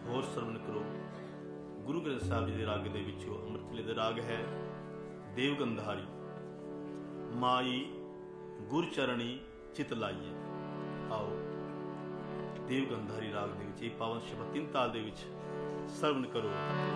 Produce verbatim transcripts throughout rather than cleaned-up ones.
होर सरवण करो। गुरु ग्रंथ साहिब जी दे राग दे विचों अमृत वेले दा राग है देव गंधारी। माई गुर चरणी चित लाइए। आओ देव गंधारी राग दे विच पावन शब्द तीन ताल दे विच सरवण करो।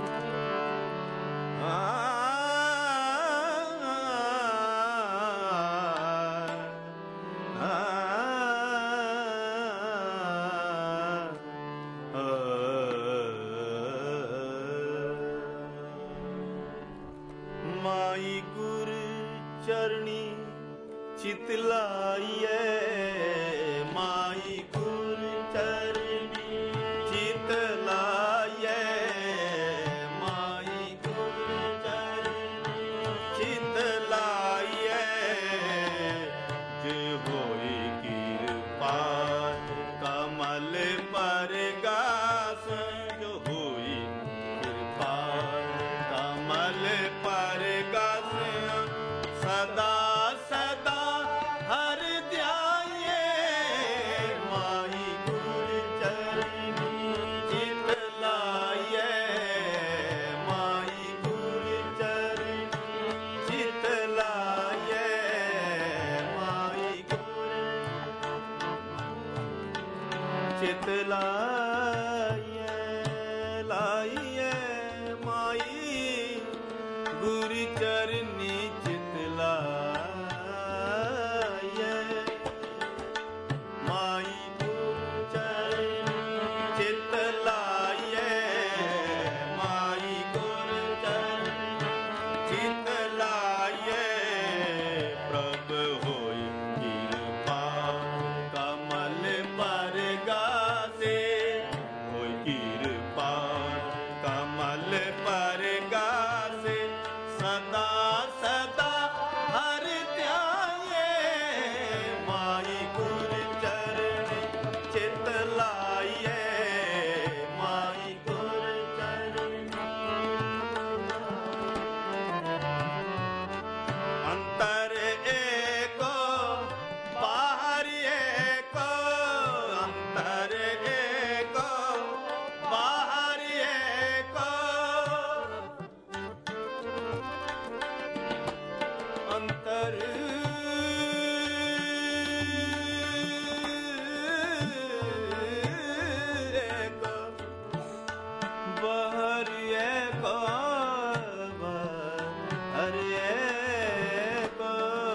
माई गुर चरणी चित लाइए। माई गुर चरणी चित लाइए। माई गुर चरणी चित लाइए। जे होई कृपा कमल पर गास। जो होई कृपा कमल पर गास। सदा सदा हर ध्याये। माई गुर चरणी चित लाइए। माई गुर चरणी चित लाइए। माई गुर चित लाइए। लाइए माई गुर चरणी चित लाइए। माई गुर चरणी चित लाइए। माई गुर चरणी चित लाइए। प्रभ होई कृपा कमल पर गासे। होई कृपा कमल पर गासे। सदा सदा हर ध्याये। माई गुर चरणी चित लाइए। माई गुर चरणी अंतर एको बाहर एको। अंतर एको बाहर एको। अंतर एको बाहर एको। बाहर एको।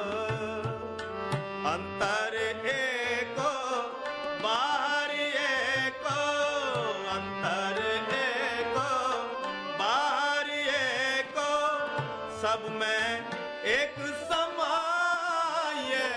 अंतर एको बाहर एको। अंतर एको बाहर एको। सब में एक समाये।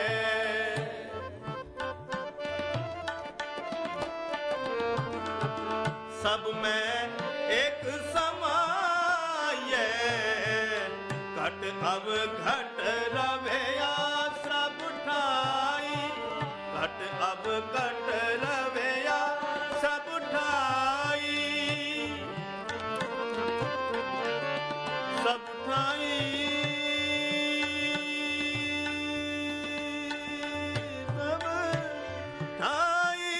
सब में एक समाये। घट अब घट रवे सब ठाई। घट अब घट रवे सब ठाई। सब ठाई सब ठाई।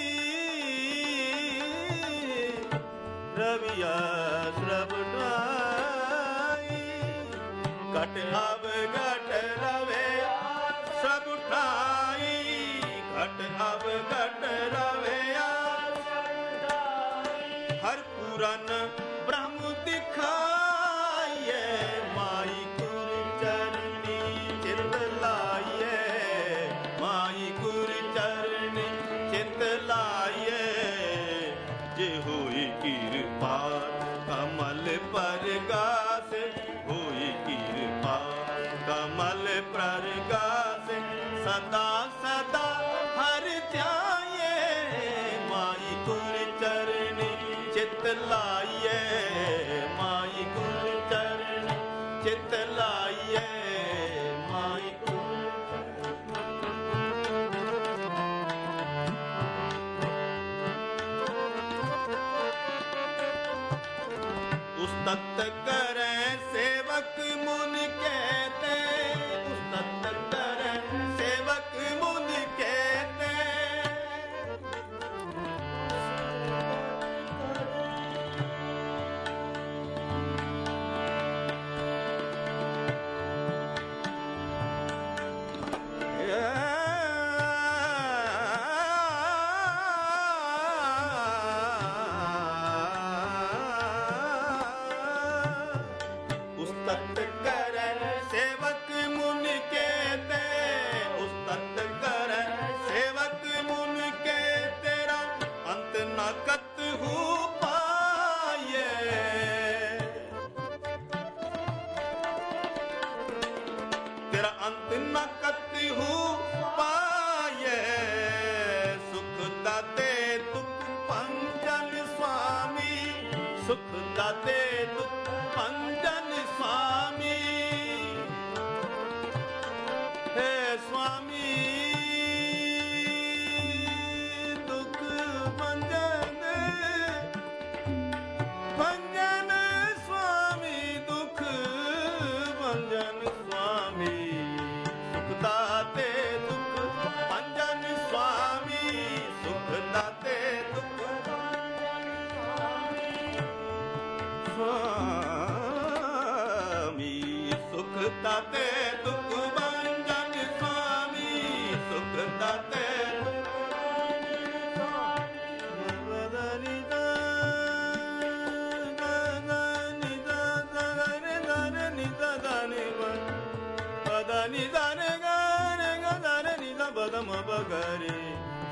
रविया सब ठाई। घट अब घट रवे सब ठाई। घट अब घट रवे हर पुरान ब्रह्म दिखाइए। माई गुर चरणी चित लाइए। माई गुर चरणी चित लाइए। जे होई कृपा कमल पर गास। होई कृपा कमल पर गास। सदा सदा हर ध्याये। माई गुर चरणी चित लाइए। माई गुर चरणी चित लाइए। माई गुर उस्तत करें सेवक मुनि कहते। उस्तत करें सेवक मुनि कहते।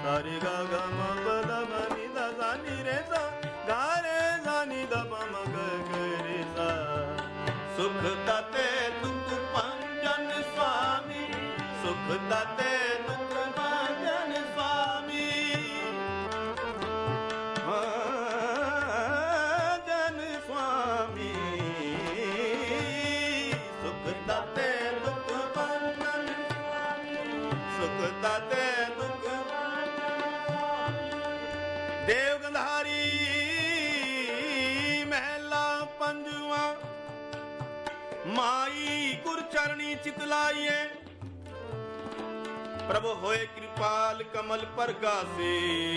सारे गा गा म प द म नि द सा नि रे सा गा रे सा नि द प म ग ग रे सा। सुख दाते दुख भंजन स्वामी, सुख दाते दुख भंजन स्वामी, भजन स्वामी। सुख दाते दुख भंजन स्वामी, सुख दाते दुख भंजन स्वामी। देव गंधारी महला पंजवा। माई गुर चरणी चितलाइए, प्रभु होए कृपाल कमल पर गासे।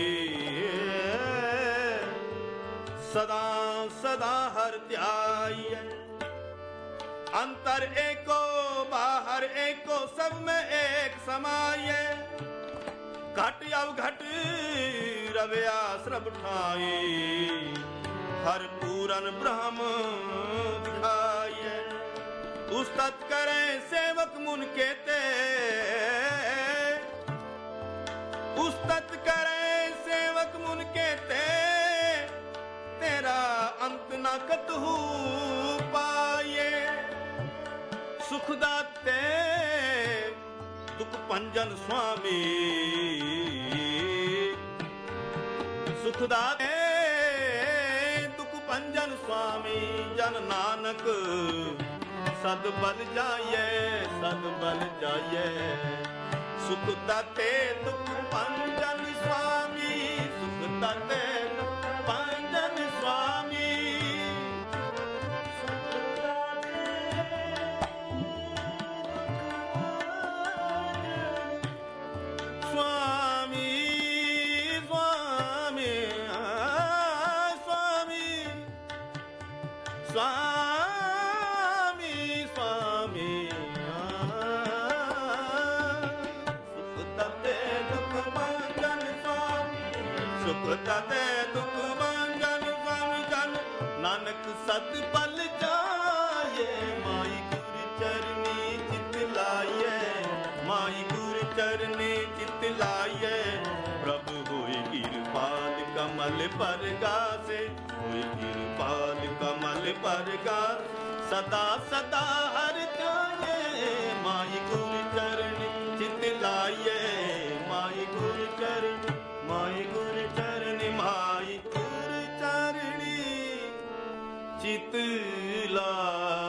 सदा सदा हर ध्याइए, अंतर एको बाहर एको सब में एक समाये। घट अवघट रवे आश्रम ठाई, हर पूरन ब्रह्म दिखाइए। उस्तत करें सेवक मुन केते, उस्तत करें सेवक मुन केते। तेरा अंत न कतहु पाए, सुख दाते दुख भंजन स्वामी, सुख दाते दुख भंजन स्वामी। जन नानक सद बल जाइए, सद बल जाइए। सुख दाते दुख भंजन स्वामी, सुख दाते दुख भंजन स्वामी। स्वामी स्वामी स्वामी स्वामी स्वामी। सुख दाते दुख भंजन स्वामी, सुख दाते दुख भंजन स्वामी। जन नानक सत बल जाए, माई गुर चरनी चित लाइए, माई गुर चरनी चित लाइए। प्रभु होए कृपाल कमल पर गासे, होए कृपाल कमल पर गास। सदा सदा हर ध्याये, माई गुर चरनी चित लाइए, माई गुर चरनी, माई गुर चरनी, माई गुर चरनी चित लाइए।